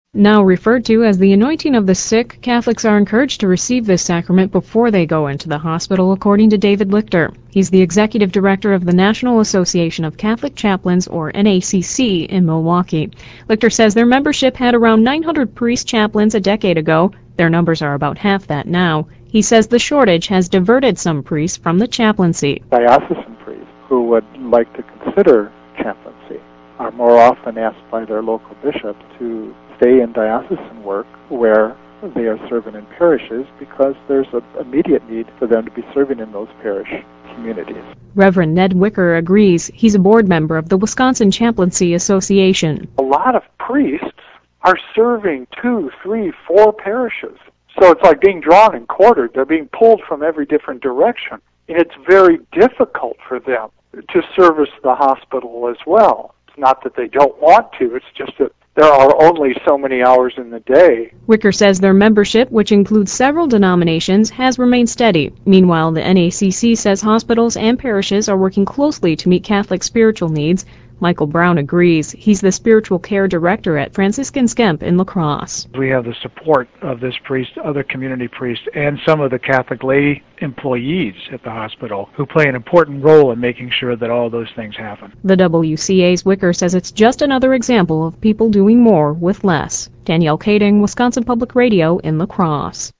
Now referred to as the anointing of the sick, Catholics are encouraged to receive this sacrament before they go into the hospital, according to David Lichter. He's the executive director of the National Association of Catholic Chaplains, or NACC, in Milwaukee. Lichter says their membership had around 900 priest chaplains a decade ago. Their numbers are about half that now. He says the shortage has diverted some priests from the chaplaincy. Diocesan priests who would like to consider chaplaincy are more often asked by their local bishop to stay in diocesan work where they are serving in parishes because there's an immediate need for them to be serving in those parish communities. Reverend Ned Wicker agrees. He's a board member of the Wisconsin Chaplaincy Association. A lot of priests are serving 2, 3, 4 parishes. So it's like being drawn and quartered. They're being pulled from every different direction. And it's very difficult for them to service the hospital as well. It's not that they don't want to, it's just that there are only so many hours in the day. Wicker says their membership, which includes several denominations, has remained steady. Meanwhile, the NACC says hospitals and parishes are working closely to meet Catholic spiritual needs. Michael Brown agrees. He's the spiritual care director at Franciscan Skemp in La Crosse. We have the support of this priest, other community priests, and some of the Catholic lay employees at the hospital who play an important role in making sure that all those things happen. The WCA's Wicker says it's just another example of people doing more with less. Danielle Kading, Wisconsin Public Radio in La Crosse.